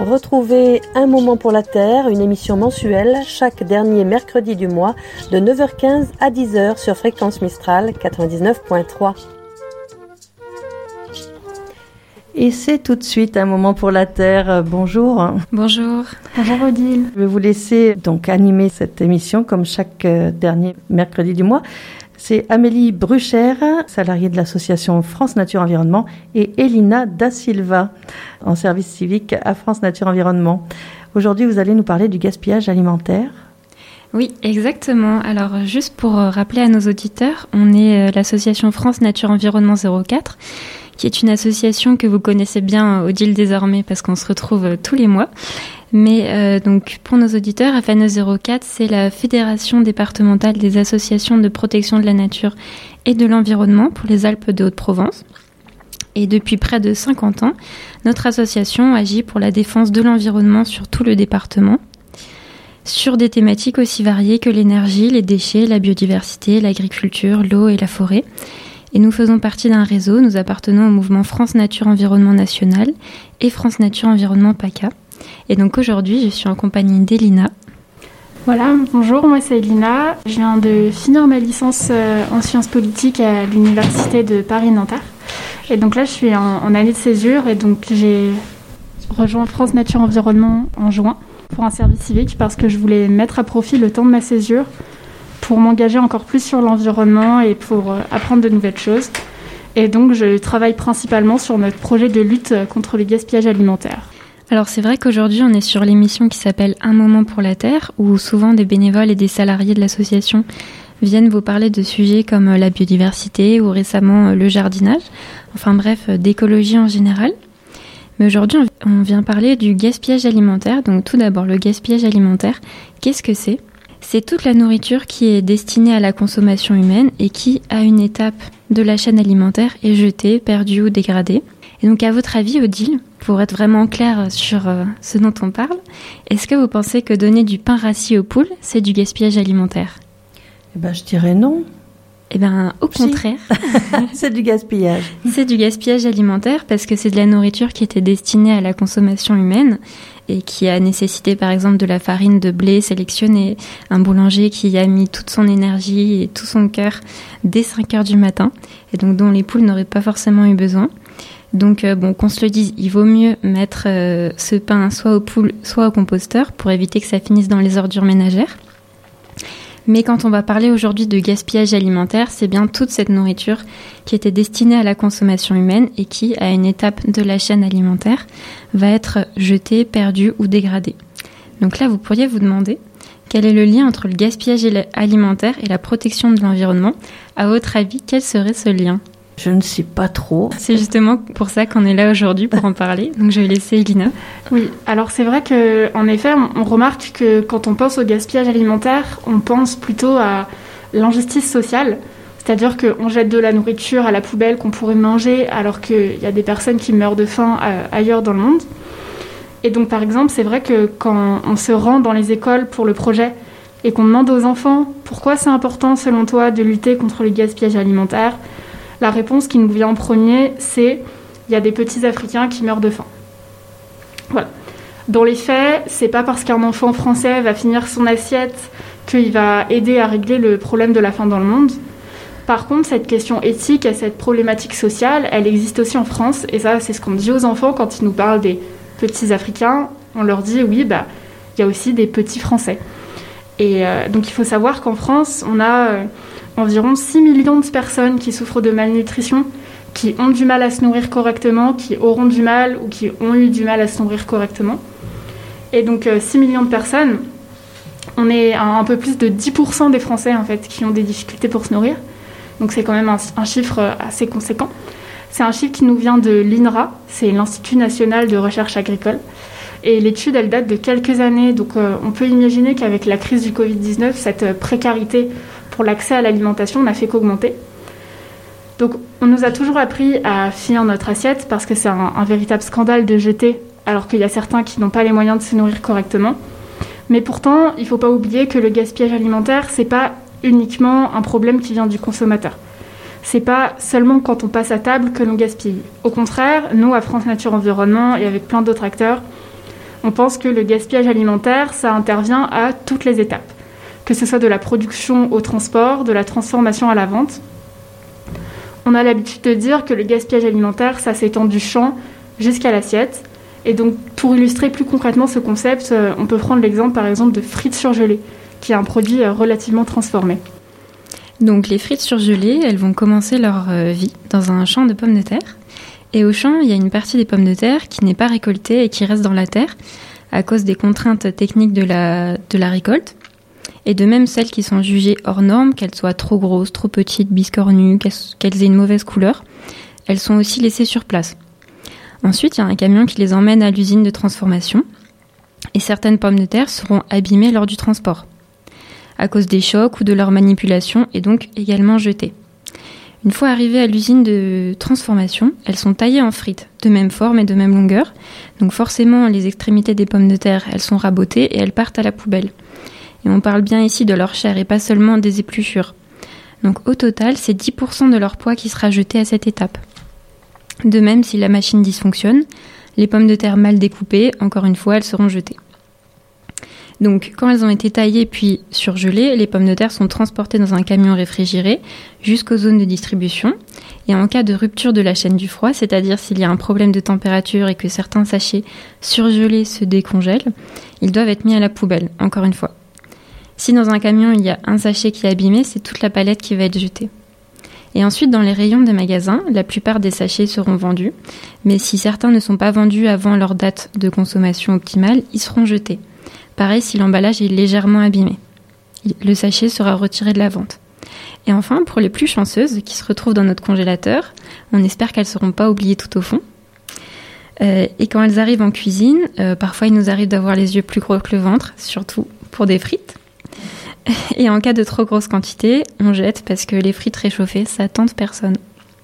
Retrouvez Un moment pour la Terre, une émission mensuelle chaque dernier mercredi du mois de 9h15 à 10h sur Fréquence Mistral 99.3. Et c'est tout de suite Un moment pour la Terre. Bonjour. Bonjour. Bonjour Odile. Je vais vous laisser donc animer cette émission comme chaque dernier mercredi du mois. C'est Amélie Bruchère, salariée de l'association France Nature Environnement, et Elina Da Silva, en service civique à France Nature Environnement. Aujourd'hui, vous allez nous parler du gaspillage alimentaire. Oui, exactement. Alors, juste pour rappeler à nos auditeurs, on est l'association France Nature Environnement 04, qui est une association que vous connaissez bien, Odile, désormais, parce qu'on se retrouve tous les mois. Mais donc pour nos auditeurs, AFANE 04, c'est la Fédération départementale des associations de protection de la nature et de l'environnement pour les Alpes de Haute-Provence. Et depuis près de 50 ans, notre association agit pour la défense de l'environnement sur tout le département, sur des thématiques aussi variées que l'énergie, les déchets, la biodiversité, l'agriculture, l'eau et la forêt. Et nous faisons partie d'un réseau, nous appartenons au mouvement France Nature Environnement National et France Nature Environnement PACA. Et donc aujourd'hui, je suis en compagnie d'Elina. Voilà, bonjour, moi c'est Elina. Je viens de finir ma licence en sciences politiques à l'université de Paris-Nanterre. Et donc là, je suis en année de césure et donc j'ai rejoint France Nature Environnement en juin pour un service civique parce que je voulais mettre à profit le temps de ma césure pour m'engager encore plus sur l'environnement et pour apprendre de nouvelles choses. Et donc, je travaille principalement sur notre projet de lutte contre le gaspillage alimentaire. Alors c'est vrai qu'aujourd'hui on est sur l'émission qui s'appelle Un moment pour la Terre, où souvent des bénévoles et des salariés de l'association viennent vous parler de sujets comme la biodiversité ou récemment le jardinage, enfin bref, d'écologie en général. Mais aujourd'hui on vient parler du gaspillage alimentaire. Donc tout d'abord, le gaspillage alimentaire, qu'est-ce que c'est ? C'est toute la nourriture qui est destinée à la consommation humaine et qui, à une étape de la chaîne alimentaire, est jetée, perdue ou dégradée. Et donc à votre avis, Odile, pour être vraiment clair sur ce dont on parle, est-ce que vous pensez que donner du pain rassis aux poules, c'est du gaspillage alimentaire ? Eh ben, je dirais non. Eh bien, au contraire. C'est du gaspillage. C'est du gaspillage alimentaire parce que c'est de la nourriture qui était destinée à la consommation humaine et qui a nécessité par exemple de la farine de blé sélectionnée, un boulanger qui a mis toute son énergie et tout son cœur dès 5 heures du matin et donc dont les poules n'auraient pas forcément eu besoin. Donc bon, qu'on se le dise, il vaut mieux mettre ce pain soit aux poules, soit au composteur pour éviter que ça finisse dans les ordures ménagères. Mais quand on va parler aujourd'hui de gaspillage alimentaire, c'est bien toute cette nourriture qui était destinée à la consommation humaine et qui, à une étape de la chaîne alimentaire, va être jetée, perdue ou dégradée. Donc là, vous pourriez vous demander quel est le lien entre le gaspillage alimentaire et la protection de l'environnement. À votre avis, quel serait ce lien ? Je ne sais pas trop. C'est justement pour ça qu'on est là aujourd'hui, pour en parler. Donc je vais laisser Elina. Oui, alors c'est vrai qu'en effet, on remarque que quand on pense au gaspillage alimentaire, on pense plutôt à l'injustice sociale. C'est-à-dire qu'on jette de la nourriture à la poubelle qu'on pourrait manger alors qu'il y a des personnes qui meurent de faim ailleurs dans le monde. Et donc par exemple, c'est vrai que quand on se rend dans les écoles pour le projet et qu'on demande aux enfants pourquoi c'est important selon toi de lutter contre le gaspillage alimentaire, la réponse qui nous vient en premier, c'est « il y a des petits Africains qui meurent de faim ». Voilà. Dans les faits, c'est pas parce qu'un enfant français va finir son assiette qu'il va aider à régler le problème de la faim dans le monde. Par contre, cette question éthique et cette problématique sociale, elle existe aussi en France. Et ça, c'est ce qu'on dit aux enfants quand ils nous parlent des petits Africains. On leur dit « oui, il y a aussi des petits Français ». Et donc, il faut savoir qu'en France, on a environ 6 millions de personnes qui souffrent de malnutrition, qui ont du mal à se nourrir correctement, qui auront du mal ou qui ont eu du mal à se nourrir correctement. Et donc 6 millions de personnes, on est à un peu plus de 10% des Français en fait, qui ont des difficultés pour se nourrir. Donc c'est quand même un chiffre assez conséquent. C'est un chiffre qui nous vient de l'INRA, c'est l'Institut National de Recherche Agricole. Et l'étude, elle date de quelques années, donc on peut imaginer qu'avec la crise du Covid-19, cette précarité pour l'accès à l'alimentation n'a fait qu'augmenter. Donc on nous a toujours appris à finir notre assiette parce que c'est un véritable scandale de jeter alors qu'il y a certains qui n'ont pas les moyens de se nourrir correctement. Mais pourtant, il ne faut pas oublier que le gaspillage alimentaire, c'est pas uniquement un problème qui vient du consommateur. C'est pas seulement quand on passe à table que l'on gaspille. Au contraire, nous, à France Nature Environnement et avec plein d'autres acteurs, On pense que le gaspillage alimentaire, ça intervient à toutes les étapes, que ce soit de la production au transport, de la transformation à la vente. On a l'habitude de dire que le gaspillage alimentaire, ça s'étend du champ jusqu'à l'assiette. Et donc, pour illustrer plus concrètement ce concept, on peut prendre l'exemple, par exemple, de frites surgelées, qui est un produit relativement transformé. Donc, les frites surgelées, elles vont commencer leur vie dans un champ de pommes de terre. Et au champ, il y a une partie des pommes de terre qui n'est pas récoltée et qui reste dans la terre à cause des contraintes techniques de la récolte. Et de même celles qui sont jugées hors normes, qu'elles soient trop grosses, trop petites, biscornues, qu'elles aient une mauvaise couleur, elles sont aussi laissées sur place. Ensuite, il y a un camion qui les emmène à l'usine de transformation et certaines pommes de terre seront abîmées lors du transport à cause des chocs ou de leur manipulation et donc également jetées. Une fois arrivées à l'usine de transformation, elles sont taillées en frites, de même forme et de même longueur. Donc forcément, les extrémités des pommes de terre, elles sont rabotées et elles partent à la poubelle. Et on parle bien ici de leur chair et pas seulement des épluchures. Donc au total, c'est 10% de leur poids qui sera jeté à cette étape. De même, si la machine dysfonctionne, les pommes de terre mal découpées, encore une fois, elles seront jetées. Donc quand elles ont été taillées puis surgelées, les pommes de terre sont transportées dans un camion réfrigéré jusqu'aux zones de distribution. Et en cas de rupture de la chaîne du froid, c'est-à-dire s'il y a un problème de température et que certains sachets surgelés se décongèlent, ils doivent être mis à la poubelle, encore une fois. Si dans un camion, il y a un sachet qui est abîmé, c'est toute la palette qui va être jetée. Et ensuite, dans les rayons des magasins, la plupart des sachets seront vendus. Mais si certains ne sont pas vendus avant leur date de consommation optimale, ils seront jetés. Pareil si l'emballage est légèrement abîmé. Le sachet sera retiré de la vente. Et enfin, pour les plus chanceuses qui se retrouvent dans notre congélateur, on espère qu'elles ne seront pas oubliées tout au fond. Et quand elles arrivent en cuisine, parfois il nous arrive d'avoir les yeux plus gros que le ventre, surtout pour des frites. Et en cas de trop grosse quantité, on jette parce que les frites réchauffées, ça tente personne.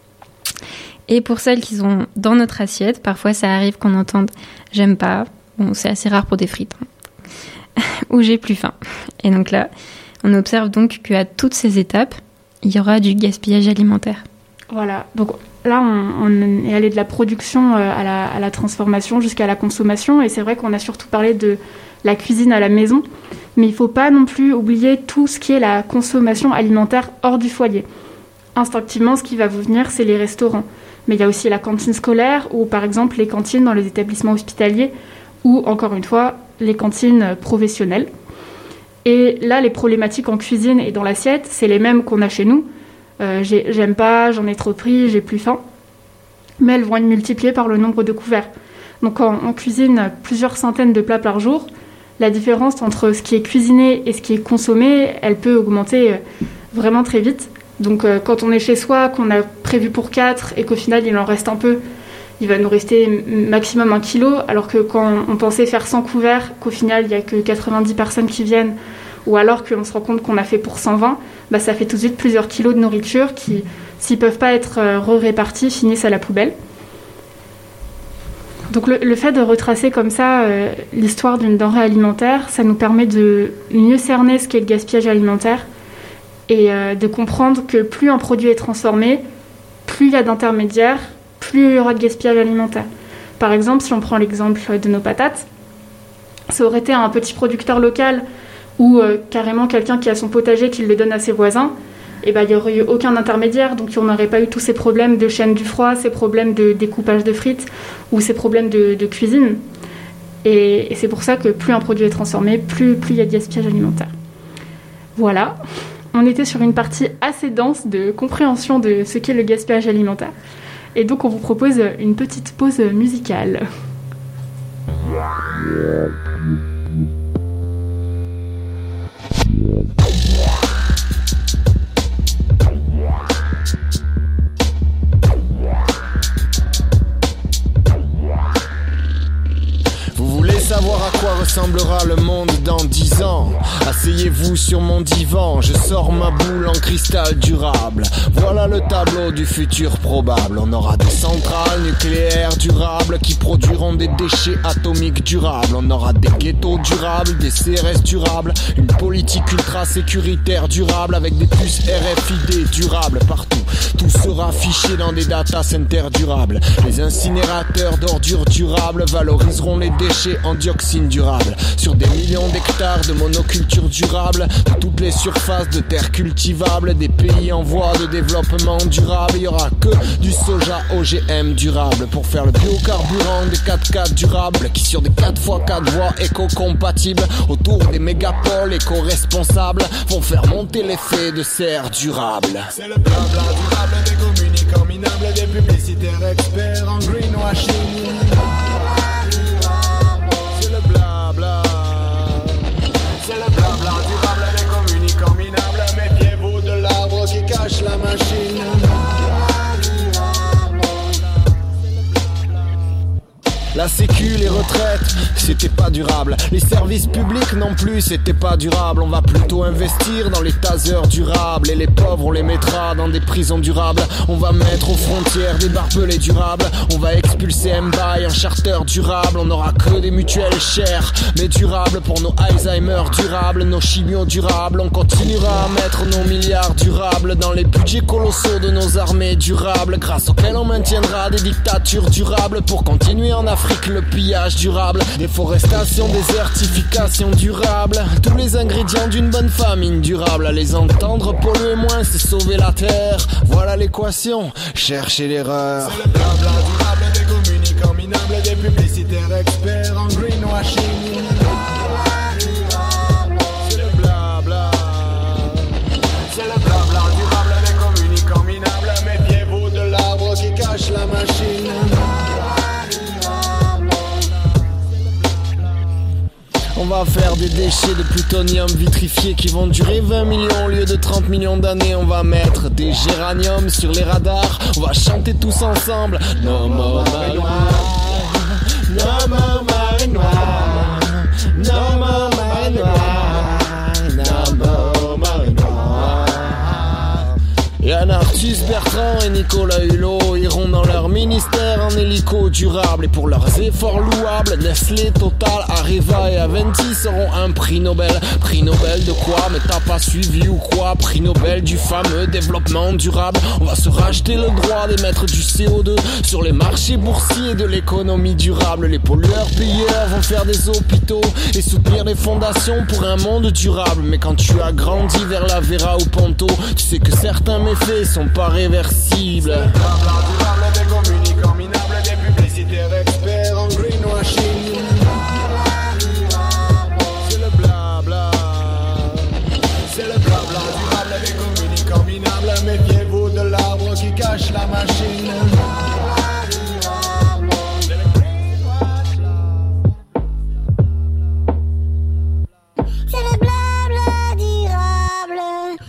Et pour celles qui sont dans notre assiette, parfois ça arrive qu'on entende « j'aime pas ». Bon, c'est assez rare pour des frites. Ou « j'ai plus faim ». Et donc là, on observe donc qu'à toutes ces étapes, il y aura du gaspillage alimentaire. Voilà, donc là on est allé de la production à la transformation jusqu'à la consommation. Et c'est vrai qu'on a surtout parlé de la cuisine à la maison. Mais il ne faut pas non plus oublier tout ce qui est la consommation alimentaire hors du foyer. Instinctivement, ce qui va vous venir, c'est les restaurants. Mais il y a aussi la cantine scolaire ou par exemple les cantines dans les établissements hospitaliers ou encore une fois les cantines professionnelles. Et là, les problématiques en cuisine et dans l'assiette, c'est les mêmes qu'on a chez nous. J'aime pas, j'en ai trop pris, j'ai plus faim. Mais elles vont être multipliées par le nombre de couverts. Donc quand on cuisine plusieurs centaines de plats par jour, la différence entre ce qui est cuisiné et ce qui est consommé, elle peut augmenter vraiment très vite. Donc quand on est chez soi, qu'on a prévu pour 4 et qu'au final il en reste un peu, il va nous rester maximum 1 kilo, alors que quand on pensait faire 100 couverts, qu'au final il n'y a que 90 personnes qui viennent, ou alors qu'on se rend compte qu'on a fait pour 120, bah ça fait tout de suite plusieurs kilos de nourriture qui, s'ils ne peuvent pas être répartis, finissent à la poubelle. Donc le fait de retracer comme ça l'histoire d'une denrée alimentaire, ça nous permet de mieux cerner ce qu'est le gaspillage alimentaire et de comprendre que plus un produit est transformé, plus il y a d'intermédiaires, plus il y aura de gaspillage alimentaire. Par exemple, si on prend l'exemple de nos patates, ça aurait été un petit producteur local ou carrément quelqu'un qui a son potager qui le donne à ses voisins, et ben, il n'y aurait eu aucun intermédiaire, donc on n'aurait pas eu tous ces problèmes de chaîne du froid, ces problèmes de découpage de frites ou ces problèmes de cuisine. Et c'est pour ça que plus un produit est transformé, plus il y a de gaspillage alimentaire. Voilà, on était sur une partie assez dense de compréhension de ce qu'est le gaspillage alimentaire. Et donc on vous propose une petite pause musicale. Vous voulez savoir à quoi quoi ressemblera le monde dans 10 ans. Asseyez-vous sur mon divan, je sors ma boule en cristal durable. Voilà le tableau du futur probable. On aura des centrales nucléaires durables qui produiront des déchets atomiques durables. On aura des ghettos durables, des CRS durables, une politique ultra sécuritaire durable avec des puces RFID durables partout. Tout sera fiché dans des data centers durables. Les incinérateurs d'ordures durables valoriseront les déchets en dioxine durable. Sur des millions d'hectares de monoculture durable, de toutes les surfaces de terres cultivables, des pays en voie de développement durable, il y aura que du soja OGM durable pour faire le biocarburant des 4x4 durables qui sur des 4x4 voies éco-compatibles autour des mégapoles éco-responsables vont faire monter l'effet de serre durable. C'est le blabla durable des communicants minables, des publicitaires experts en greenwashing. C'est le blabla. C'est le blabla durable des communicants minables. Méfiez-vous de l'arbre qui cache la machine. La sécu, les retraites, c'était pas durable. Les services publics non plus, c'était pas durable. On va plutôt investir dans les tasers durables. Et les pauvres, on les mettra dans des prisons durables. On va mettre aux frontières des barbelés durables. On va expulser Mbaye en charter durable. On n'aura que des mutuelles chères, mais durables pour nos Alzheimer durables, nos chimios durables. On continuera à mettre nos milliards durables dans les budgets colossaux de nos armées durables, grâce auxquels on maintiendra des dictatures durables pour continuer en Afrique le pillage durable, déforestation, désertification durable, tous les ingrédients d'une bonne famine durable. À les entendre polluer moins, c'est sauver la terre. Voilà l'équation, cherchez l'erreur. C'est le blabla durable des communicants minables, des publicitaires experts en greenwashing. C'est le blabla. C'est le blabla durable des communicants minables. Méfiez-vous de l'arbre qui cache la machine. On va faire des déchets de plutonium vitrifié qui vont durer 20 millions au lieu de 30 millions d'années. On va mettre des géraniums sur les radars. On va chanter tous ensemble. No more marée noire, no more marée noire, no more marée noire, no more marée noire. Yann Arthus, Bertrand et Nicolas Hulot iront dans leur ministère en hélico durable. Et pour leurs efforts louables, Nestlé, Total, Areva et Aventis auront un prix Nobel. Prix Nobel de quoi? Mais t'as pas suivi ou quoi? Prix Nobel du fameux développement durable. On va se racheter le droit d'émettre du CO2 sur les marchés boursiers de l'économie durable. Les pollueurs-payeurs vont faire des hôpitaux et soutenir les fondations pour un monde durable. Mais quand tu as grandi vers la Vera ou Ponto, tu sais que certains méfaits sont pas réversibles. C'est le blabla durable des communicants minables, des publicitaires experts en greenwashing. C'est le blabla. C'est le blabla durable des communicants minables. Méfiez-vous de l'arbre qui cache la machine. C'est le blabla durable.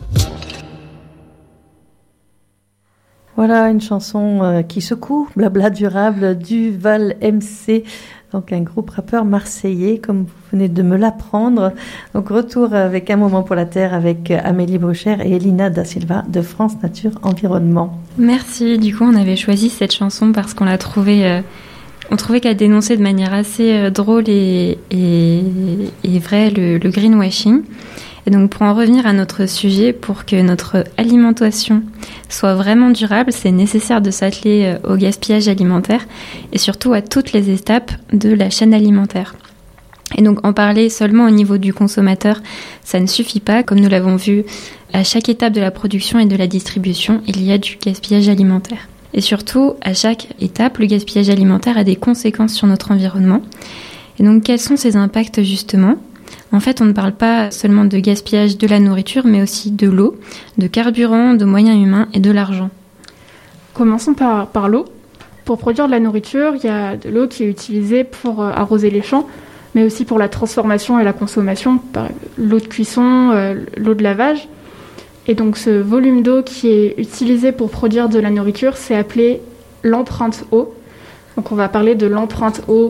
Voilà une chanson qui secoue, blabla durable du Val MC, donc un groupe rappeur marseillais, comme vous venez de me l'apprendre. Donc retour avec Un moment pour la Terre avec Amélie Bruchère et Elina Da Silva de France Nature Environnement. Merci, du coup on avait choisi cette chanson parce qu'on l'a trouvée... On trouvait qu'elle dénonçait de manière assez drôle et vraie le greenwashing. Et donc pour en revenir à notre sujet, pour que notre alimentation soit vraiment durable, c'est nécessaire de s'atteler au gaspillage alimentaire et surtout à toutes les étapes de la chaîne alimentaire. Et donc en parler seulement au niveau du consommateur, ça ne suffit pas. Comme nous l'avons vu, à chaque étape de la production et de la distribution, il y a du gaspillage alimentaire. Et surtout, à chaque étape, le gaspillage alimentaire a des conséquences sur notre environnement. Et donc quels sont ces impacts justement ? En fait, on ne parle pas seulement de gaspillage de la nourriture, mais aussi de l'eau, de carburant, de moyens humains et de l'argent. Commençons par l'eau. Pour produire de la nourriture, il y a de l'eau qui est utilisée pour arroser les champs, mais aussi pour la transformation et la consommation, par l'eau de cuisson, l'eau de lavage. Et donc ce volume d'eau qui est utilisé pour produire de la nourriture, c'est appelé l'empreinte eau. Donc on va parler de l'empreinte eau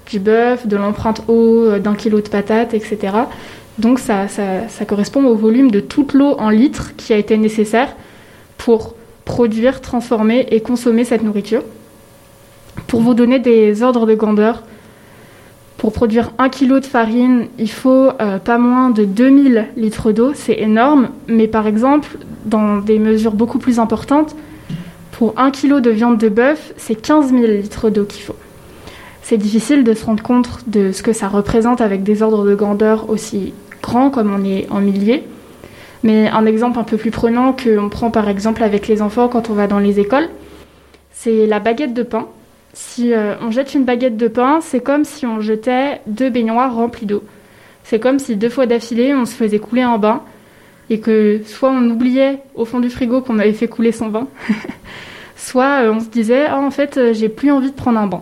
du bœuf, de l'empreinte eau d'1 kilo de patates, etc. Donc ça correspond au volume de toute l'eau en litres qui a été nécessaire pour produire, transformer et consommer cette nourriture. Pour vous donner des ordres de grandeur, pour produire 1 kg de farine, il faut pas moins de 2000 litres d'eau. C'est énorme, mais par exemple, dans des mesures beaucoup plus importantes, pour 1 kg de viande de bœuf, c'est 15 000 litres d'eau qu'il faut. C'est difficile de se rendre compte de ce que ça représente avec des ordres de grandeur aussi grands comme on est en milliers. Mais un exemple un peu plus prenant qu'on prend par exemple avec les enfants quand on va dans les écoles, c'est la baguette de pain. Si on jette une baguette de pain, c'est comme si on jetait 2 baignoires remplies d'eau. C'est comme si 2 fois d'affilée, on se faisait couler un bain et que soit on oubliait au fond du frigo qu'on avait fait couler son bain, soit on se disait « Ah, en fait, j'ai plus envie de prendre un bain ».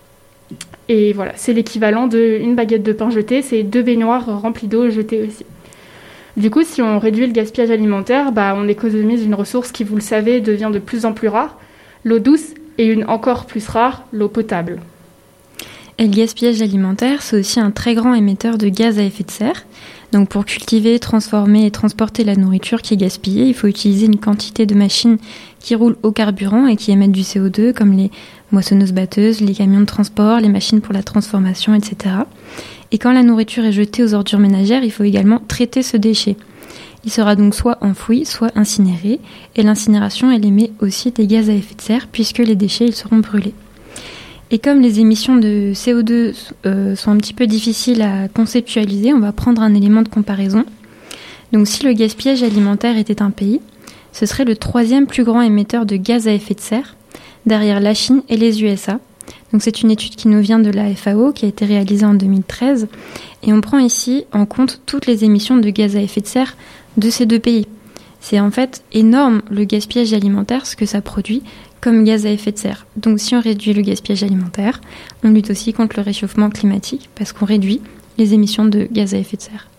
Et voilà, c'est l'équivalent d'une baguette de pain jetée, c'est 2 baignoires remplies d'eau jetées aussi. Du coup, si on réduit le gaspillage alimentaire, on économise une ressource qui, vous le savez, devient de plus en plus rare, l'eau douce, et une encore plus rare, l'eau potable. Et le gaspillage alimentaire, c'est aussi un très grand émetteur de gaz à effet de serre. Donc pour cultiver, transformer et transporter la nourriture qui est gaspillée, il faut utiliser une quantité de machines qui roulent au carburant et qui émettent du CO2, comme les moissonneuses-batteuses, les camions de transport, les machines pour la transformation, etc. Et quand la nourriture est jetée aux ordures ménagères, il faut également traiter ce déchet. Il sera donc soit enfoui, soit incinéré. Et l'incinération, elle émet aussi des gaz à effet de serre, puisque les déchets, ils seront brûlés. Et comme les émissions de CO2 sont un petit peu difficiles à conceptualiser, on va prendre un élément de comparaison. Donc si le gaspillage alimentaire était un pays, ce serait le 3e plus grand émetteur de gaz à effet de serre, derrière la Chine et les USA. Donc c'est une étude qui nous vient de la FAO, qui a été réalisée en 2013. Et on prend ici en compte toutes les émissions de gaz à effet de serre de ces 2 pays. C'est en fait énorme le gaspillage alimentaire, ce que ça produit comme gaz à effet de serre. Donc si on réduit le gaspillage alimentaire, on lutte aussi contre le réchauffement climatique parce qu'on réduit les émissions de gaz à effet de serre.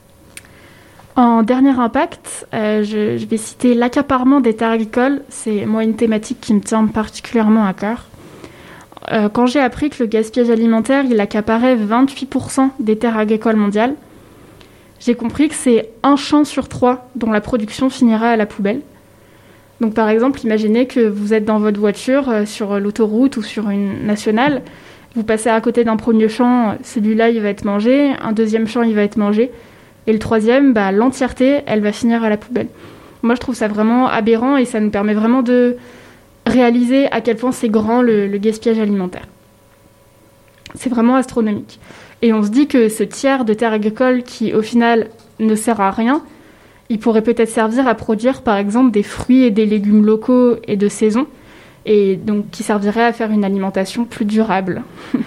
En dernier impact, je vais citer l'accaparement des terres agricoles. C'est moi une thématique qui me tient particulièrement à cœur. Quand j'ai appris que le gaspillage alimentaire, il accaparait 28% des terres agricoles mondiales, j'ai compris que c'est 1 champ sur 3 dont la production finira à la poubelle. Donc par exemple, imaginez que vous êtes dans votre voiture sur l'autoroute ou sur une nationale, vous passez à côté d'un premier champ, celui-là il va être mangé, un deuxième champ il va être mangé, et le troisième, l'entièreté, elle va finir à la poubelle. Moi je trouve ça vraiment aberrant et ça nous permet vraiment de réaliser à quel point c'est grand le gaspillage alimentaire. C'est vraiment astronomique. Et on se dit que ce tiers de terres agricoles qui, au final, ne sert à rien, il pourrait peut-être servir à produire, par exemple, des fruits et des légumes locaux et de saison, et donc qui servirait à faire une alimentation plus durable.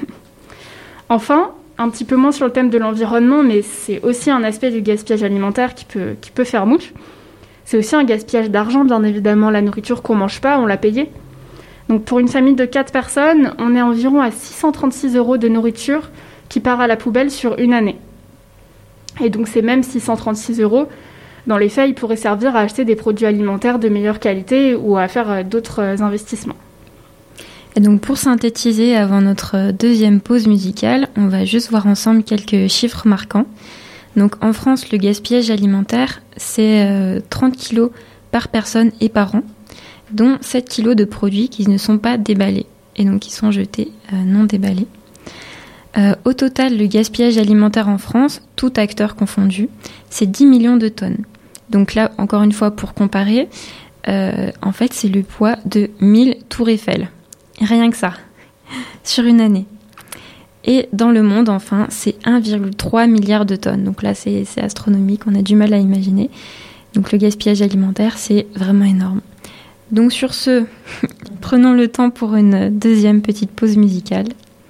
Enfin, un petit peu moins sur le thème de l'environnement, mais c'est aussi un aspect du gaspillage alimentaire qui peut faire mouche. C'est aussi un gaspillage d'argent, bien évidemment. La nourriture qu'on ne mange pas, on l'a payée. Donc pour une famille de 4 personnes, on est environ à 636 € de nourriture qui part à la poubelle sur une année. Et donc ces mêmes 636 €, dans les faits, ils pourraient servir à acheter des produits alimentaires de meilleure qualité ou à faire d'autres investissements. Et donc pour synthétiser avant notre deuxième pause musicale, on va juste voir ensemble quelques chiffres marquants. Donc en France, le gaspillage alimentaire, c'est 30 kg par personne et par an, dont 7 kg de produits qui ne sont pas déballés et donc qui sont jetés non déballés. Au total, le gaspillage alimentaire en France, tout acteur confondu, c'est 10 millions de tonnes. Donc là, encore une fois, pour comparer, en fait, c'est le poids de 1000 tours Eiffel. Rien que ça, sur une année. Et dans le monde, enfin, c'est 1,3 milliard de tonnes. Donc là, c'est astronomique, on a du mal à imaginer. Donc le gaspillage alimentaire, c'est vraiment énorme. Donc sur ce, prenons le temps pour une deuxième petite pause musicale.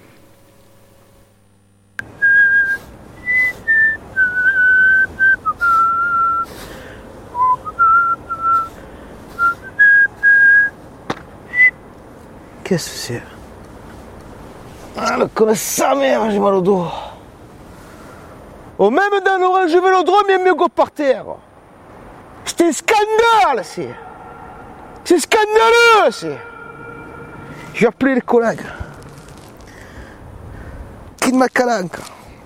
Qu'est-ce que c'est? Ah, mais comme sa mère, j'ai mal au dos. Oh, même dans l'orange vélodrome, il y a mieux que par terre. C'est un scandale, c'est. C'est scandaleux, c'est. J'ai appelé les collègues. Qui Clean My Calanque.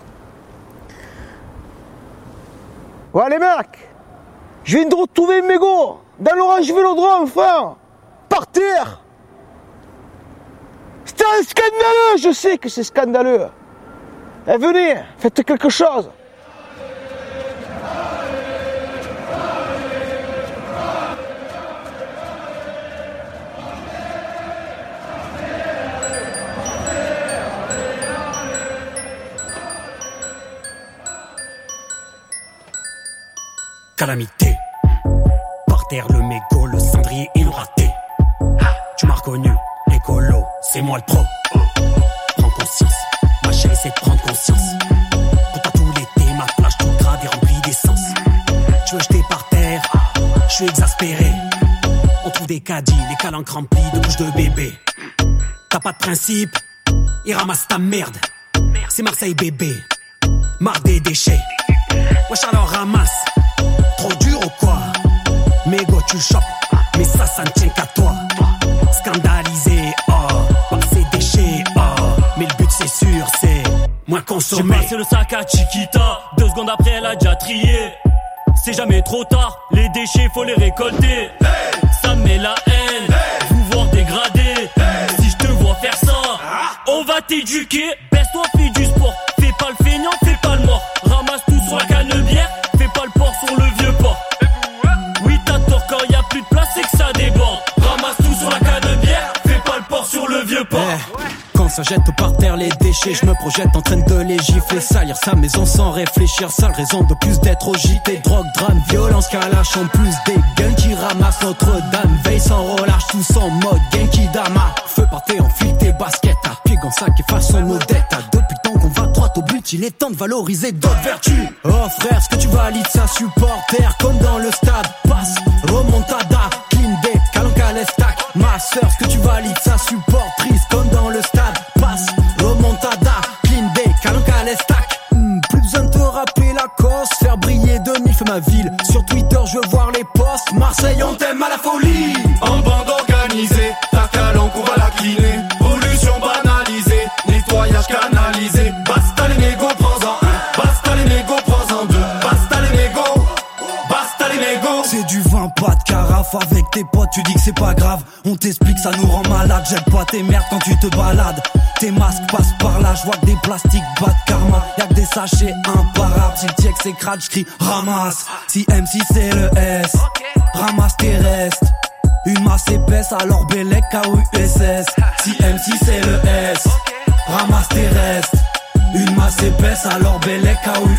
Ouais les mecs, je viens de retrouver un mégot dans l'Orange Vélodrome, enfin, par terre. C'était un scandaleux, je sais que c'est scandaleux. Eh, venez, faites quelque chose. Calamité. Par terre le mégot, le cendrier et le raté. Tu m'as reconnu, écolo, c'est moi le pro. Prends conscience, ma chérie c'est de prendre conscience. Pour toi tout l'été, ma plage toute grade est remplie d'essence. Tu veux jeter par terre, je suis exaspéré. On trouve des caddies, les calanques remplis de bouches de bébé. T'as pas de principe, et ramasse ta merde. C'est Marseille bébé, marre des déchets. Wesh alors ramasse. Trop dur ou quoi? Mégot tu chopes, mais ça ne tient qu'à toi. Scandalisé, oh, par ces déchets, oh. Mais le but c'est sûr, c'est moins consommer. J'ai passé le sac à Chiquita, 2 secondes après elle a déjà trié. C'est jamais trop tard, les déchets faut les récolter. Ça me met la haine, vous voir dégrader. Si je te vois faire ça, on va t'éduquer. Baisse-toi, fais du sport, fais pas le feignant, fais pas le mort. Ramasse tout sur la canebière, fais pas le port sur le vieux port. Oui t'as tort, quand y a plus de place c'est que ça déborde. Ramasse tout sur la canebière, fais pas le port sur le vieux port. Quand ça jette par terre les déchets, je me projette en train de les gifler, salir sa maison sans réfléchir. Sale raison de plus d'être au JT. Drogue, drame, violence, calache, en plus des guns qui ramassent Notre-Dame. Veille sans relâche, tous en mode Genki Dama. Feu par terre, enfile tes baskets, à pied en sac et façon nos dettes. Depuis le temps qu'on va droit au but, il est temps de valoriser d'autres vertus. Oh frère, ce que tu valides, ça supporter comme dans le stade. Passe, remontada, clean day, calanque à l'estac. Ma sœur, ce que tu valides, ça supportrice comme dans le stade. Passe, remontada, clean day, calanque à l'estac. Plus besoin de te rappeler la cause, faire briller de mille, fais ma ville. Sur Twitter, je veux voir les posts. Marseille, on t'aime à la folie. En bande organisée, ta calanque, on va la cleaner. Pollution banalisée, nettoyage canalisé. Basta les négos, prends-en un. Basta les négos, prends-en deux. Basta les négos, basta les négos. C'est du vin, pas de carafe. Avec tes potes, tu dis que c'est pas grave. On t'explique, ça nous rend malade. Jette pas tes merdes quand tu te balades. Tes masques passent par là, je vois que des plastiques battent karma. Y'a que des sachets imparables. Si le tiek s'écrase, j'crie ramasse. Si MC c'est le S, ramasse tes restes. Une masse épaisse, alors Bélec KUSS. Si MC c'est le S, ramasse tes restes. Une masse épaisse, alors Bélec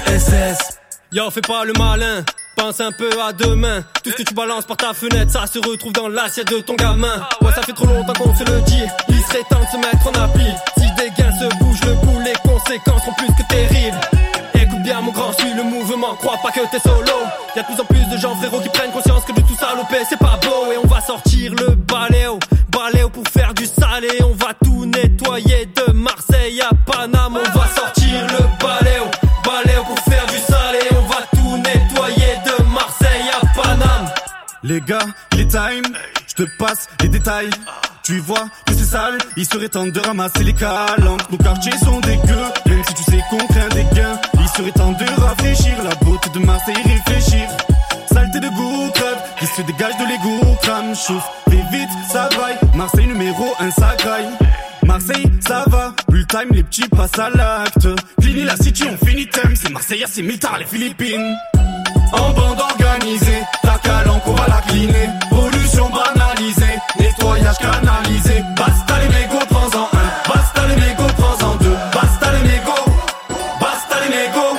KUSS. Yo, fais pas le malin, pense un peu à demain. Tout ce que tu balances par ta fenêtre, ça se retrouve dans l'assiette de ton gamin. Ouais, ça fait trop longtemps qu'on se le dit, il serait temps de se mettre en appli. Si des gains se bougent le bout, les conséquences sont plus que terribles. Écoute bien mon grand, suis le mouvement, crois pas que t'es solo. Y'a de plus en plus de gens frérot qui prennent conscience que de tout saloper c'est pas beau. Et on va sortir le baléo pour faire du salé. On va tout nettoyer de Marseille à Paname. On va sortir le baléo pour faire du salé. On va tout nettoyer de Marseille à Paname. Les gars, il est time, je te passe les détails. Tu vois que c'est sale, il serait temps de ramasser les calanques. Nos quartiers sont dégueux, même si tu sais qu'on craint des gains. Il serait temps de rafraîchir la beauté de Marseille, réfléchir. Saleté de goût, crève, qui se dégage de l'égout, crame, chauffe, fais vite, ça vaille. Marseille numéro 1, ça graille. Marseille, ça va, plus le time, les petits passent à l'acte. Fini la city, on finit thème, c'est Marseillais, c'est militaire, les Philippines. En bande organisée, ta calanque, on va la cleaner. Pollution banalisée, nettoyage canalisé. Basta les négos, prends-en un. Basta les négos, prends-en deux. Basta les négos, basta les négos.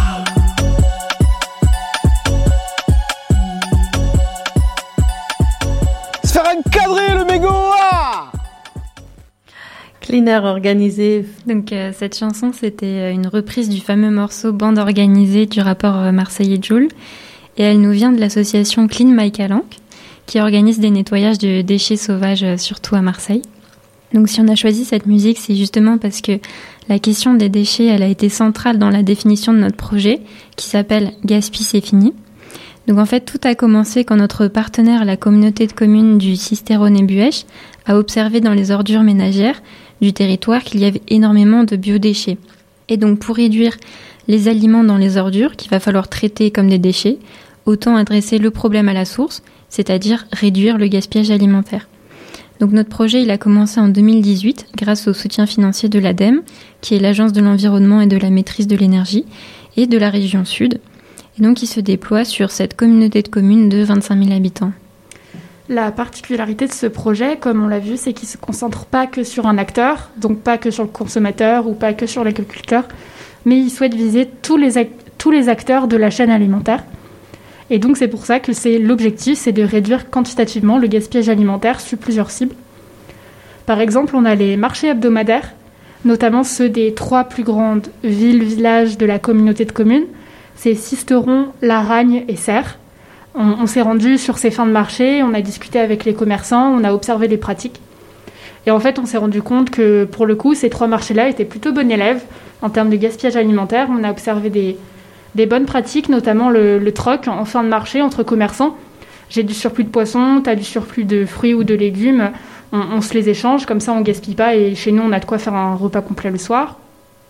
Se faire encadrer le mégot, ah. Cleaner organisé. Donc cette chanson, c'était une reprise du fameux morceau Bande organisée du rappeur marseillais Jul. Et elle nous vient de l'association Clean My Calanque, qui organise des nettoyages de déchets sauvages, surtout à Marseille. Donc si on a choisi cette musique, c'est justement parce que la question des déchets, elle a été centrale dans la définition de notre projet, qui s'appelle Gaspille c'est fini. Donc en fait, tout a commencé quand notre partenaire, la communauté de communes du Sisteron et Buèche, a observé dans les ordures ménagères du territoire qu'il y avait énormément de biodéchets. Et donc pour réduire les aliments dans les ordures qu'il va falloir traiter comme des déchets, autant adresser le problème à la source, c'est-à-dire réduire le gaspillage alimentaire. Donc notre projet, il a commencé en 2018 grâce au soutien financier de l'ADEME, qui est l'Agence de l'environnement et de la maîtrise de l'énergie, et de la région Sud. Et donc il se déploie sur cette communauté de communes de 25 000 habitants. La particularité de ce projet, comme on l'a vu, c'est qu'il ne se concentre pas que sur un acteur, donc pas que sur le consommateur ou pas que sur l'agriculteur, mais il souhaite viser tous les acteurs de la chaîne alimentaire. Et donc c'est pour ça que l'objectif, c'est de réduire quantitativement le gaspillage alimentaire sur plusieurs cibles. Par exemple, on a les marchés hebdomadaires, notamment ceux des 3 plus grandes villes-villages de la communauté de communes. C'est Sisteron, Laragne et Serres. On s'est rendu sur ces fins de marché, on a discuté avec les commerçants, on a observé les pratiques. Et en fait, on s'est rendu compte que pour le coup, ces 3 marchés-là étaient plutôt bons élèves en termes de gaspillage alimentaire. On a observé des bonnes pratiques, notamment le troc en fin de marché entre commerçants. J'ai du surplus de poissons, tu as du surplus de fruits ou de légumes, on se les échange, comme ça on ne gaspille pas et chez nous on a de quoi faire un repas complet le soir.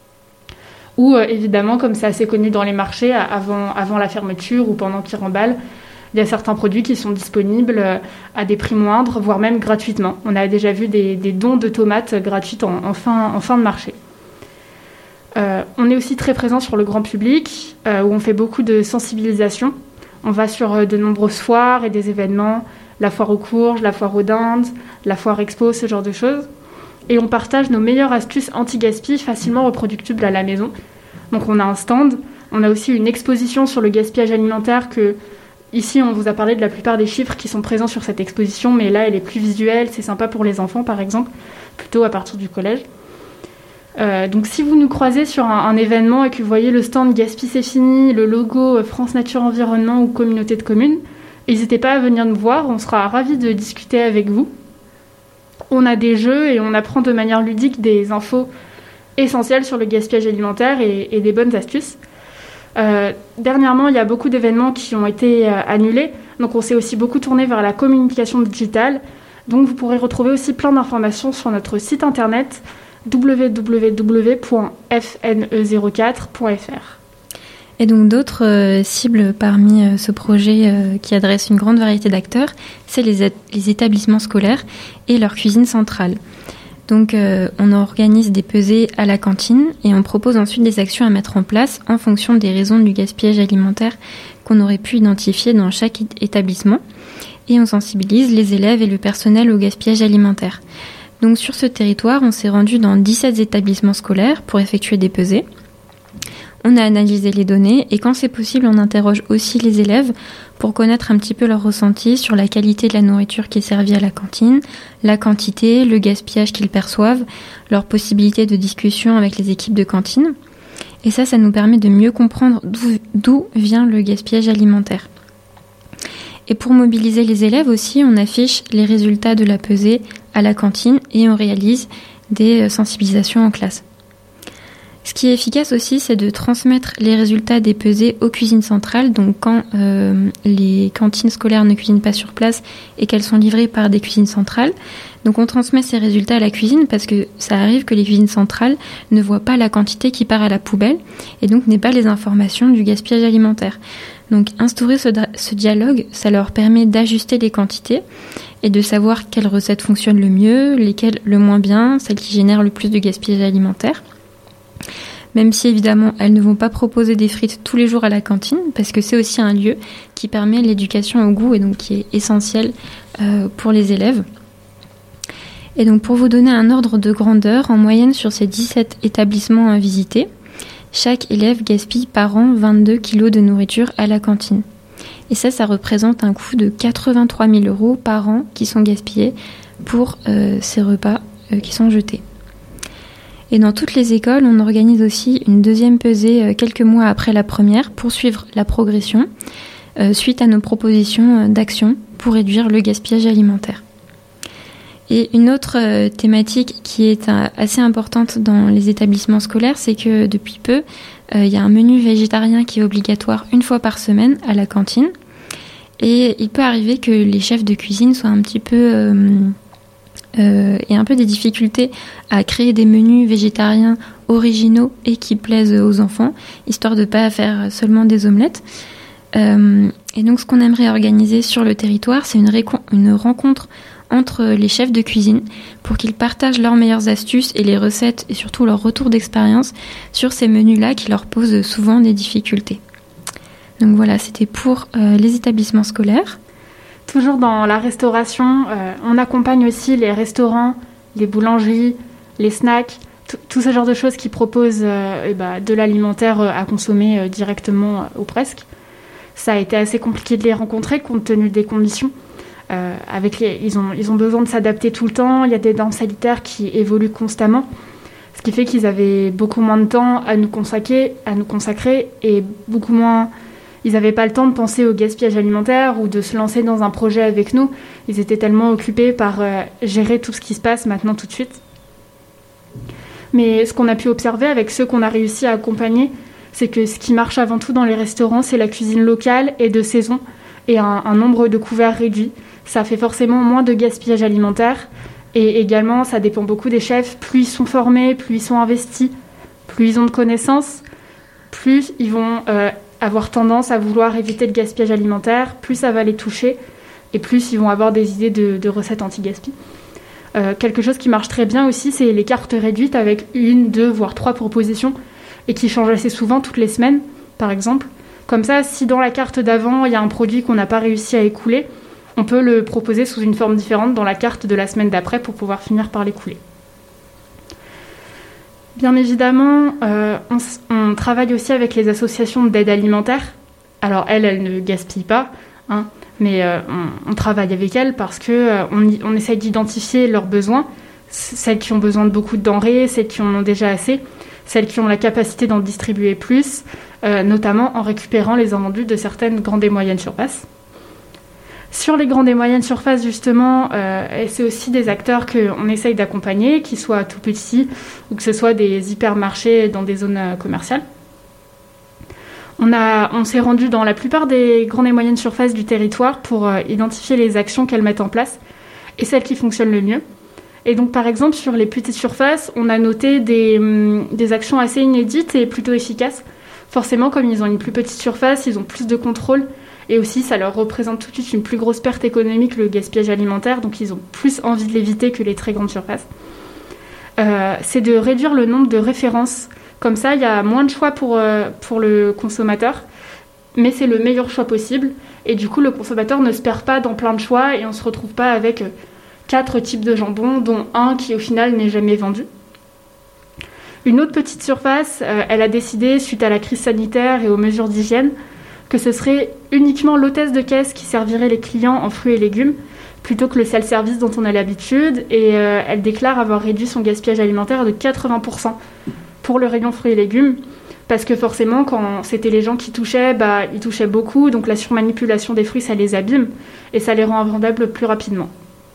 Ou évidemment, comme c'est assez connu dans les marchés, avant la fermeture ou pendant qu'ils remballent, il y a certains produits qui sont disponibles à des prix moindres, voire même gratuitement. On a déjà vu des dons de tomates gratuites en fin de marché. On est aussi très présent sur le grand public, où on fait beaucoup de sensibilisation. On va sur de nombreuses foires et des événements, la foire aux courges, la foire aux dindes, la foire expo, ce genre de choses. Et on partage nos meilleures astuces anti-gaspi facilement reproductibles à la maison. Donc on a un stand, on a aussi une exposition sur le gaspillage alimentaire que, ici on vous a parlé de la plupart des chiffres qui sont présents sur cette exposition, mais là elle est plus visuelle, c'est sympa pour les enfants par exemple, plutôt à partir du collège. Donc si vous nous croisez sur un événement et que vous voyez le stand Gaspi c'est fini, le logo France Nature Environnement ou Communauté de communes, n'hésitez pas à venir nous voir, on sera ravis de discuter avec vous. On a des jeux et on apprend de manière ludique des infos essentielles sur le gaspillage alimentaire et des bonnes astuces. Dernièrement, il y a beaucoup d'événements qui ont été annulés, donc on s'est aussi beaucoup tourné vers la communication digitale. Donc vous pourrez retrouver aussi plein d'informations sur notre site internet www.fne04.fr. Et donc d'autres cibles parmi ce projet qui adresse une grande variété d'acteurs, c'est les établissements scolaires et leur cuisine centrale. Donc on organise des pesées à la cantine et on propose ensuite des actions à mettre en place en fonction des raisons du gaspillage alimentaire qu'on aurait pu identifier dans chaque établissement. Et on sensibilise les élèves et le personnel au gaspillage alimentaire. Donc sur ce territoire, on s'est rendu dans 17 établissements scolaires pour effectuer des pesées. On a analysé les données et quand c'est possible, on interroge aussi les élèves pour connaître un petit peu leur ressenti sur la qualité de la nourriture qui est servie à la cantine, la quantité, le gaspillage qu'ils perçoivent, leurs possibilités de discussion avec les équipes de cantine. Et ça nous permet de mieux comprendre d'où vient le gaspillage alimentaire. Et pour mobiliser les élèves aussi, on affiche les résultats de la pesée à la cantine et on réalise des sensibilisations en classe. Ce qui est efficace aussi, c'est de transmettre les résultats des pesées aux cuisines centrales. Donc quand les cantines scolaires ne cuisinent pas sur place et qu'elles sont livrées par des cuisines centrales, donc on transmet ces résultats à la cuisine parce que ça arrive que les cuisines centrales ne voient pas la quantité qui part à la poubelle et donc n'aient pas les informations du gaspillage alimentaire. Donc instaurer ce dialogue, ça leur permet d'ajuster les quantités et de savoir quelles recettes fonctionnent le mieux, lesquelles le moins bien, celles qui génèrent le plus de gaspillage alimentaire. Même si évidemment elles ne vont pas proposer des frites tous les jours à la cantine, parce que c'est aussi un lieu qui permet l'éducation au goût et donc qui est essentiel pour les élèves. Et donc pour vous donner un ordre de grandeur, en moyenne sur ces 17 établissements visités, chaque élève gaspille par an 22 kilos de nourriture à la cantine. Et ça représente un coût de 83 000 € par an qui sont gaspillés pour ces repas qui sont jetés. Et dans toutes les écoles, on organise aussi une deuxième pesée quelques mois après la première pour suivre la progression suite à nos propositions d'action pour réduire le gaspillage alimentaire. Et une autre thématique qui est assez importante dans les établissements scolaires, c'est que depuis peu, il y a un menu végétarien qui est obligatoire une fois par semaine à la cantine. Et il peut arriver que les chefs de cuisine soient un petit peu et un peu des difficultés à créer des menus végétariens originaux et qui plaisent aux enfants, histoire de ne pas faire seulement des omelettes. Et donc ce qu'on aimerait organiser sur le territoire, c'est une rencontre entre les chefs de cuisine pour qu'ils partagent leurs meilleures astuces et les recettes et surtout leur retour d'expérience sur ces menus-là qui leur posent souvent des difficultés. Donc voilà, c'était pour les établissements scolaires. Toujours dans la restauration, on accompagne aussi les restaurants, les boulangeries, les snacks, tout ce genre de choses qui proposent de l'alimentaire à consommer directement ou presque. Ça a été assez compliqué de les rencontrer compte tenu des conditions. Ils ont besoin de s'adapter tout le temps, il y a des normes sanitaires qui évoluent constamment, ce qui fait qu'ils avaient beaucoup moins de temps à nous consacrer et beaucoup moins... Ils n'avaient pas le temps de penser au gaspillage alimentaire ou de se lancer dans un projet avec nous. Ils étaient tellement occupés par gérer tout ce qui se passe maintenant tout de suite. Mais ce qu'on a pu observer avec ceux qu'on a réussi à accompagner, c'est que ce qui marche avant tout dans les restaurants, c'est la cuisine locale et de saison et un nombre de couverts réduit. Ça fait forcément moins de gaspillage alimentaire. Et également, ça dépend beaucoup des chefs. Plus ils sont formés, plus ils sont investis, plus ils ont de connaissances, plus ils vont... avoir tendance à vouloir éviter le gaspillage alimentaire, plus ça va les toucher et plus ils vont avoir des idées de recettes anti-gaspi. Quelque chose qui marche très bien aussi, c'est les cartes réduites avec 1, 2, voire 3 propositions et qui changent assez souvent toutes les semaines, par exemple. Comme ça, si dans la carte d'avant, il y a un produit qu'on n'a pas réussi à écouler, on peut le proposer sous une forme différente dans la carte de la semaine d'après pour pouvoir finir par l'écouler. Bien évidemment, on travaille aussi avec les associations d'aide alimentaire. Alors elles ne gaspillent pas, mais on travaille avec elles parce qu'on essaie d'identifier leurs besoins, celles qui ont besoin de beaucoup de denrées, celles qui en ont déjà assez, celles qui ont la capacité d'en distribuer plus, notamment en récupérant les invendus de certaines grandes et moyennes surfaces. Sur les grandes et moyennes surfaces, justement, c'est aussi des acteurs qu'on essaye d'accompagner, qu'ils soient tout petits ou que ce soit des hypermarchés dans des zones commerciales. On s'est rendu dans la plupart des grandes et moyennes surfaces du territoire pour identifier les actions qu'elles mettent en place et celles qui fonctionnent le mieux. Et donc, par exemple, sur les petites surfaces, on a noté des actions assez inédites et plutôt efficaces. Forcément, comme ils ont une plus petite surface, ils ont plus de contrôle. Et aussi, ça leur représente tout de suite une plus grosse perte économique, le gaspillage alimentaire. Donc, ils ont plus envie de l'éviter que les très grandes surfaces. C'est de réduire le nombre de références. Comme ça, il y a moins de choix pour le consommateur. Mais c'est le meilleur choix possible. Et du coup, le consommateur ne se perd pas dans plein de choix. Et on ne se retrouve pas avec 4 types de jambon, dont un qui, au final, n'est jamais vendu. Une autre petite surface, elle a décidé, suite à la crise sanitaire et aux mesures d'hygiène, que ce serait uniquement l'hôtesse de caisse qui servirait les clients en fruits et légumes, plutôt que le self-service dont on a l'habitude. Et elle déclare avoir réduit son gaspillage alimentaire de 80% pour le rayon fruits et légumes, parce que forcément, quand c'était les gens qui touchaient, ils touchaient beaucoup, donc la surmanipulation des fruits, ça les abîme, et ça les rend invendables plus rapidement.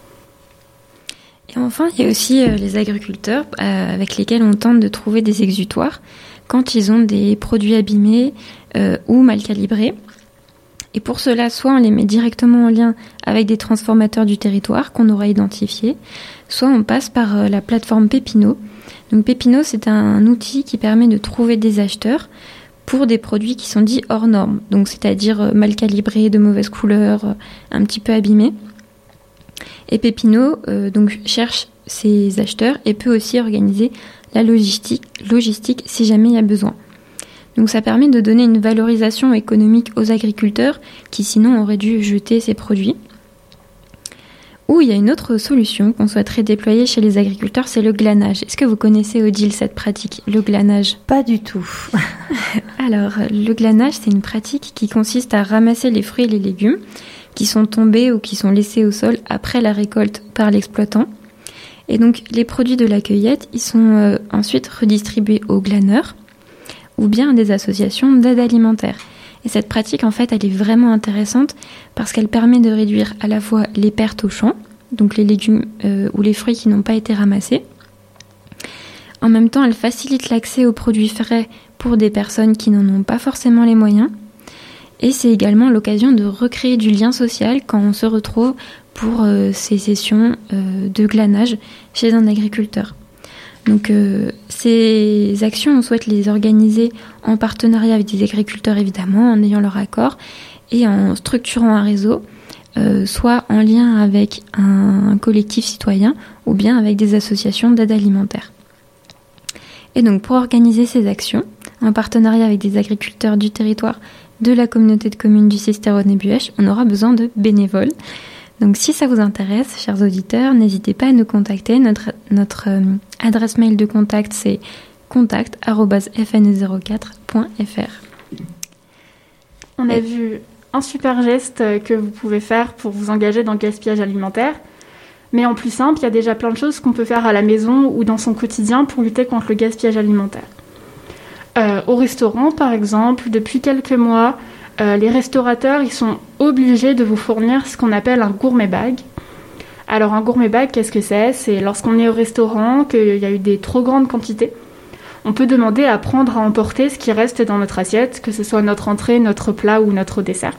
Et enfin, il y a aussi les agriculteurs avec lesquels on tente de trouver des exutoires quand ils ont des produits abîmés ou mal calibrés. Et pour cela, soit on les met directement en lien avec des transformateurs du territoire qu'on aura identifiés, soit on passe par la plateforme Pépino. Donc Pépino, c'est un outil qui permet de trouver des acheteurs pour des produits qui sont dits hors normes, donc c'est-à-dire mal calibrés, de mauvaise couleur, un petit peu abîmés. Et Pépino donc cherche ces acheteurs et peut aussi organiser la logistique si jamais il y a besoin. Donc ça permet de donner une valorisation économique aux agriculteurs qui sinon auraient dû jeter ces produits. Ou il y a une autre solution qu'on souhaiterait déployer chez les agriculteurs, c'est le glanage. Est-ce que vous connaissez, Odile, cette pratique, le glanage ? Pas du tout. Alors, le glanage, c'est une pratique qui consiste à ramasser les fruits et les légumes qui sont tombés ou qui sont laissés au sol après la récolte par l'exploitant. Et donc, les produits de la cueillette, ils sont ensuite redistribués aux glaneurs ou bien à des associations d'aide alimentaire. Et cette pratique, en fait, elle est vraiment intéressante parce qu'elle permet de réduire à la fois les pertes au champ, donc les légumes ou les fruits qui n'ont pas été ramassés. En même temps, elle facilite l'accès aux produits frais pour des personnes qui n'en ont pas forcément les moyens. Et c'est également l'occasion de recréer du lien social quand on se retrouve pour ces sessions de glanage chez un agriculteur. Donc ces actions, on souhaite les organiser en partenariat avec des agriculteurs évidemment, en ayant leur accord et en structurant un réseau, soit en lien avec un collectif citoyen ou bien avec des associations d'aide alimentaire. Et donc pour organiser ces actions, en partenariat avec des agriculteurs du territoire de la communauté de communes du Cisterronnet-Buëch, on aura besoin de bénévoles. Donc si ça vous intéresse, chers auditeurs, n'hésitez pas à nous contacter. Notre adresse mail de contact, c'est contact@fne04.fr. On a vu un super geste que vous pouvez faire pour vous engager dans le gaspillage alimentaire. Mais en plus simple, il y a déjà plein de choses qu'on peut faire à la maison ou dans son quotidien pour lutter contre le gaspillage alimentaire. Au restaurant, par exemple, depuis quelques mois, les restaurateurs ils sont obligés de vous fournir ce qu'on appelle un gourmet bag. Alors un gourmet bag, qu'est-ce que c'est ? C'est lorsqu'on est au restaurant, qu'il y a eu des trop grandes quantités, on peut demander à prendre à emporter ce qui reste dans notre assiette, que ce soit notre entrée, notre plat ou notre dessert.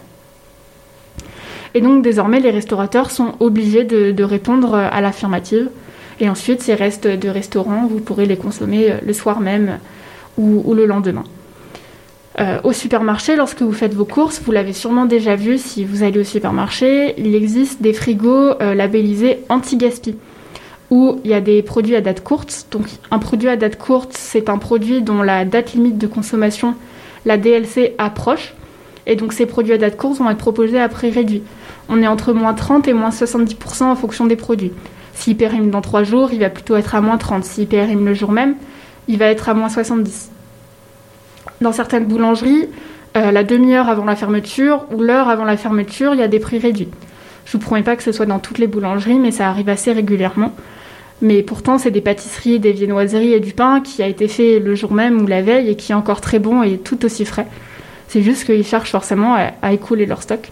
Et donc désormais, les restaurateurs sont obligés de répondre à l'affirmative. Et ensuite, ces restes de restaurant, vous pourrez les consommer le soir même ou le lendemain. Au supermarché, lorsque vous faites vos courses, vous l'avez sûrement déjà vu si vous allez au supermarché, il existe des frigos labellisés anti-gaspi, où il y a des produits à date courte. Donc un produit à date courte, c'est un produit dont la date limite de consommation, la DLC, approche. Et donc ces produits à date courte vont être proposés à prix réduit. On est entre moins 30 et moins 70% en fonction des produits. S'il périme dans 3 jours, il va plutôt être à moins 30. S'il périme le jour même, il va être à moins 70. Dans certaines boulangeries, la demi-heure avant la fermeture ou l'heure avant la fermeture, il y a des prix réduits. Je ne vous promets pas que ce soit dans toutes les boulangeries, mais ça arrive assez régulièrement. Mais pourtant, c'est des pâtisseries, des viennoiseries et du pain qui a été fait le jour même ou la veille et qui est encore très bon et tout aussi frais. C'est juste qu'ils cherchent forcément à écouler leur stock.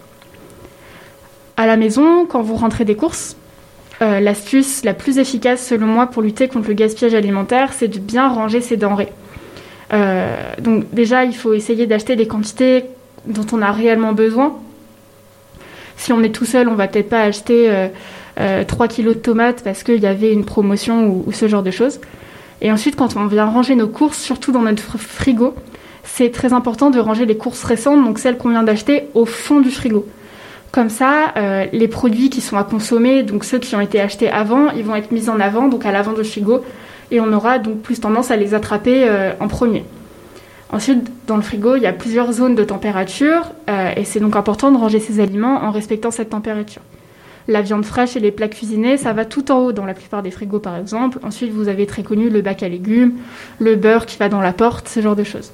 À la maison, quand vous rentrez des courses, l'astuce la plus efficace selon moi pour lutter contre le gaspillage alimentaire, c'est de bien ranger ses denrées. Donc déjà, il faut essayer d'acheter les quantités dont on a réellement besoin. Si on est tout seul, on va peut-être pas acheter 3 kilos de tomates parce qu'il y avait une promotion ou ce genre de choses. Et ensuite, quand on vient ranger nos courses, surtout dans notre frigo, c'est très important de ranger les courses récentes, donc celles qu'on vient d'acheter, au fond du frigo. Comme ça, les produits qui sont à consommer, donc ceux qui ont été achetés avant, ils vont être mis en avant, donc à l'avant du frigo, et on aura donc plus tendance à les attraper en premier. Ensuite, dans le frigo, il y a plusieurs zones de température, et c'est donc important de ranger ces aliments en respectant cette température. La viande fraîche et les plats cuisinés, ça va tout en haut dans la plupart des frigos, par exemple. Ensuite, vous avez très connu le bac à légumes, le beurre qui va dans la porte, ce genre de choses.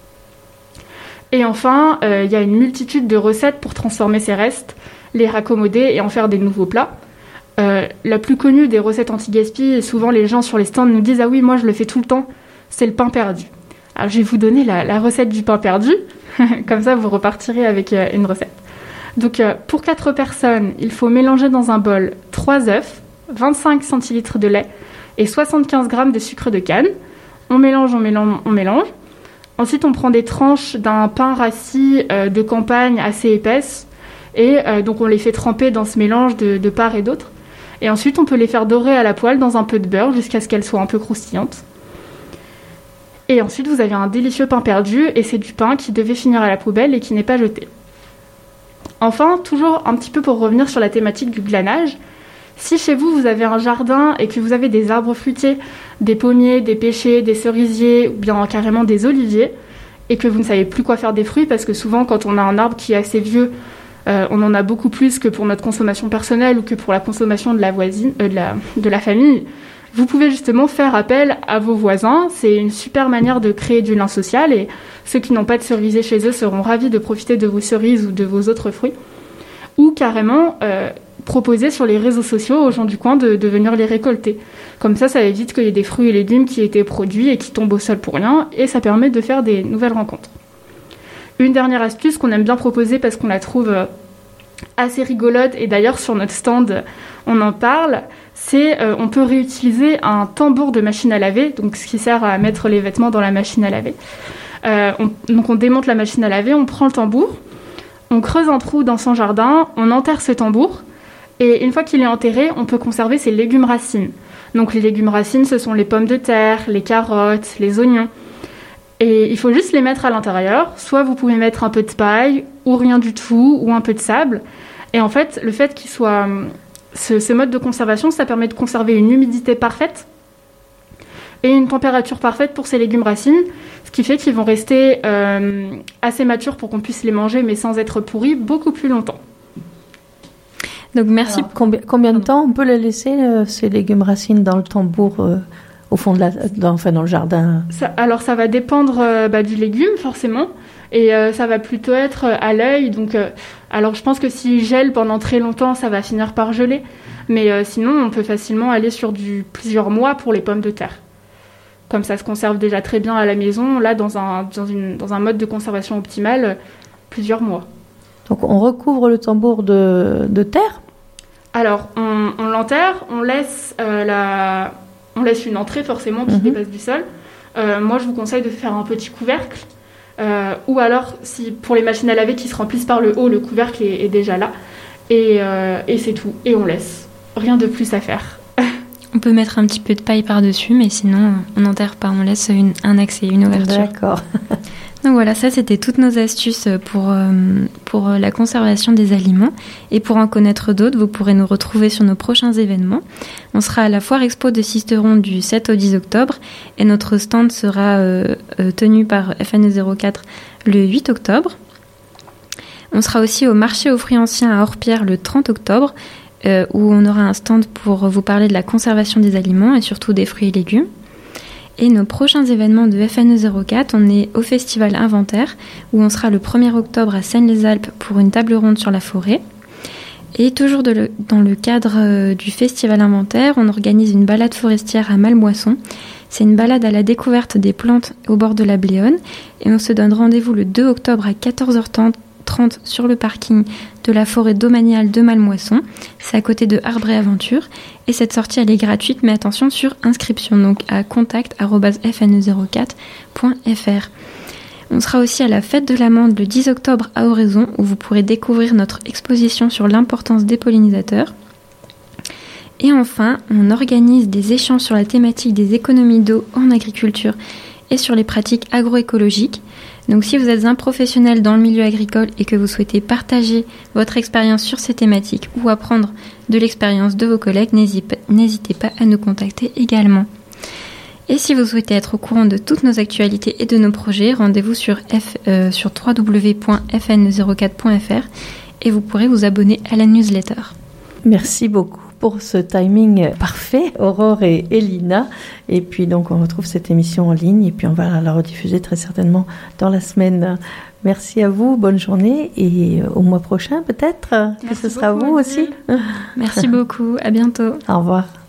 Et enfin, il y a une multitude de recettes pour transformer ces restes, les raccommoder et en faire des nouveaux plats. La plus connue des recettes anti-gaspi, et souvent les gens sur les stands nous disent « Ah oui, moi je le fais tout le temps », c'est le pain perdu. Alors je vais vous donner la recette du pain perdu, comme ça vous repartirez avec une recette. Donc pour 4 personnes, il faut mélanger dans un bol 3 œufs, 25 centilitres de lait et 75 g de sucre de canne. On mélange. Ensuite, on prend des tranches d'un pain rassis de campagne assez épaisse et donc on les fait tremper dans ce mélange de part et d'autre. Et ensuite, on peut les faire dorer à la poêle dans un peu de beurre jusqu'à ce qu'elles soient un peu croustillantes. Et ensuite, vous avez un délicieux pain perdu et c'est du pain qui devait finir à la poubelle et qui n'est pas jeté. Enfin, toujours un petit peu pour revenir sur la thématique du glanage, si chez vous, vous avez un jardin et que vous avez des arbres fruitiers, des pommiers, des pêchers, des cerisiers ou bien carrément des oliviers et que vous ne savez plus quoi faire des fruits parce que souvent, quand on a un arbre qui est assez vieux, on en a beaucoup plus que pour notre consommation personnelle ou que pour la consommation de la voisine, de la famille, vous pouvez justement faire appel à vos voisins. C'est une super manière de créer du lien social et ceux qui n'ont pas de cerisier chez eux seront ravis de profiter de vos cerises ou de vos autres fruits. Ou carrément proposer sur les réseaux sociaux aux gens du coin de venir les récolter. Comme ça évite qu'il y ait des fruits et légumes qui aient été produits et qui tombent au sol pour rien et ça permet de faire des nouvelles rencontres. Une dernière astuce qu'on aime bien proposer parce qu'on la trouve assez rigolote et d'ailleurs sur notre stand on en parle, c'est on peut réutiliser un tambour de machine à laver, donc ce qui sert à mettre les vêtements dans la machine à laver. Donc on démonte la machine à laver, on prend le tambour, on creuse un trou dans son jardin, on enterre ce tambour Et une fois qu'il est enterré, on peut conserver ses légumes racines. Donc les légumes racines, ce sont les pommes de terre, les carottes, les oignons. Et il faut juste les mettre à l'intérieur. Soit vous pouvez mettre un peu de paille, ou rien du tout, ou un peu de sable. Et en fait, le fait qu'il soit... Ce mode de conservation, ça permet de conserver une humidité parfaite et une température parfaite pour ces légumes racines, ce qui fait qu'ils vont rester assez matures pour qu'on puisse les manger, mais sans être pourris, beaucoup plus longtemps. Donc merci. Alors, combien de temps on peut les laisser, ces légumes racines, dans le tambour, au fond dans le jardin? Ça va dépendre du légume, forcément, et ça va plutôt être à l'œil. Donc, alors je pense que s'il gèle pendant très longtemps, ça va finir par geler, mais sinon on peut facilement aller sur plusieurs mois pour les pommes de terre. Comme ça se conserve déjà très bien à la maison, là dans un mode de conservation optimal, plusieurs mois. Donc on recouvre le tambour de terre? Alors on l'enterre, on laisse une entrée forcément qui dépasse du sol. Moi je vous conseille de faire un petit couvercle, ou alors si pour les machines à laver qui se remplissent par le haut, le couvercle est déjà là, et c'est tout, et on laisse. Rien de plus à faire. On peut mettre un petit peu de paille par-dessus, mais sinon, on n'enterre pas, on laisse un accès, une ouverture. D'accord. Donc voilà, ça c'était toutes nos astuces pour la conservation des aliments. Et pour en connaître d'autres, vous pourrez nous retrouver sur nos prochains événements. On sera à la Foire Expo de Sisteron du 7 au 10 octobre et notre stand sera tenu par FNE04 le 8 octobre. On sera aussi au marché aux fruits anciens à Orpierre le 30 octobre où on aura un stand pour vous parler de la conservation des aliments et surtout des fruits et légumes. Et nos prochains événements de FNE04, on est au Festival Inventaire, où on sera le 1er octobre à Seine-les-Alpes pour une table ronde sur la forêt. Et toujours dans le cadre du Festival Inventaire, on organise une balade forestière à Malmoisson. C'est une balade à la découverte des plantes au bord de la Bléone. Et on se donne rendez-vous le 2 octobre à 14h30 sur le parking de la forêt domaniale de Malmoisson. C'est à côté de Arbre et Aventure. Et cette sortie, elle est gratuite, mais attention sur inscription, donc à contact@fne04.fr. On sera aussi à la fête de l'amande le 10 octobre à Oraison, où vous pourrez découvrir notre exposition sur l'importance des pollinisateurs. Et enfin, on organise des échanges sur la thématique des économies d'eau en agriculture et sur les pratiques agroécologiques. Donc si vous êtes un professionnel dans le milieu agricole et que vous souhaitez partager votre expérience sur ces thématiques ou apprendre de l'expérience de vos collègues, n'hésitez pas à nous contacter également. Et si vous souhaitez être au courant de toutes nos actualités et de nos projets, rendez-vous sur www.fn04.fr et vous pourrez vous abonner à la newsletter. Merci beaucoup pour ce timing parfait, Aurore et Elina. Et puis donc on retrouve cette émission en ligne et puis on va la rediffuser très certainement dans la semaine. Merci à vous, bonne journée et au mois prochain peut-être que ce sera vous aussi. Merci beaucoup, à bientôt. Au revoir.